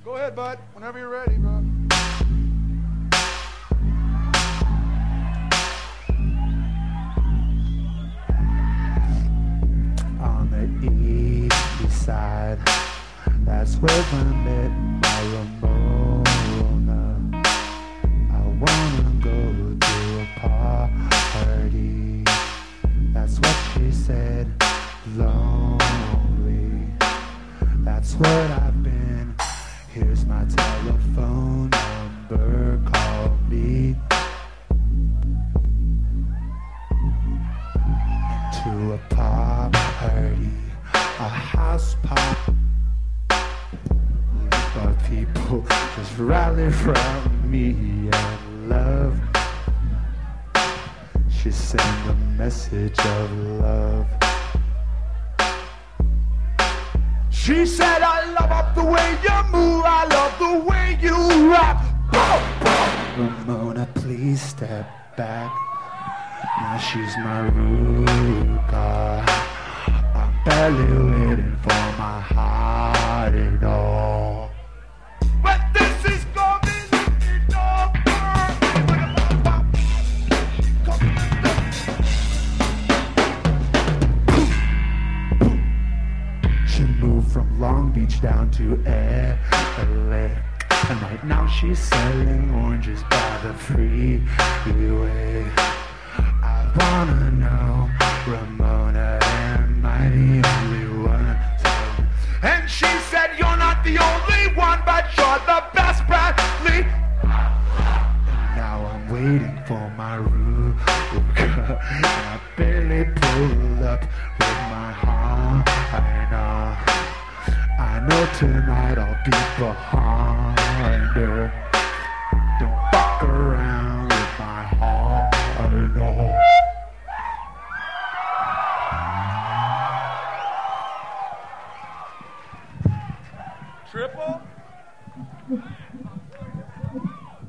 Go ahead, bud. Whenever you're ready, bro. On the east side, that's where I met my Ramona. I wanna go to a party. That's what she said. Lonely. That's what I've been. Here's my telephone number. Call me. To a party, a house party. But people just rally around me and love. She sent a message of love. She said, I love the way you move, I love the way you rock. Ramona, please step back. Now she's my Ruka. I'm barely waiting for my heart and all. But this is coming over. She moved from Long Beach down to LA. And right now she's selling oranges by the freeway. I wanna know, Ramona, am I the only one? And she said, you're not the only one, but you're the best, Bradley. And now I'm waiting for my Ruka. And I barely pulled up with my heart. I know tonight I'll be behind her.